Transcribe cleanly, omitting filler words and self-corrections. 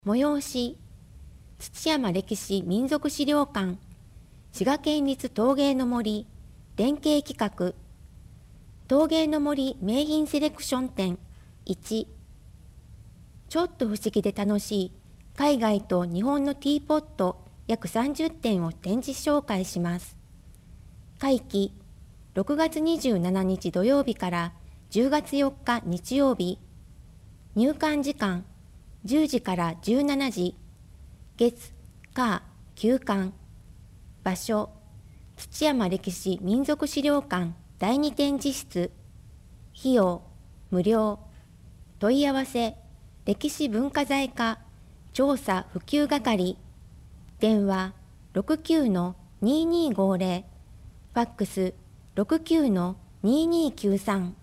催し、土山歴史民族資料館、滋賀県立陶芸の森、連携企画、陶芸の森名品セレクション展1、ちょっと不思議で楽しい海外と日本のティーポット約30点を展示紹介します。会期、6月27日土曜日から10月4日日曜日、入館時間、10時から17時、月、火、休館。場所、土山歴史民族資料館第2展示室。費用、無料。問い合わせ、歴史文化財課調査普及係。電話、69-2250。ファックス、69-2293。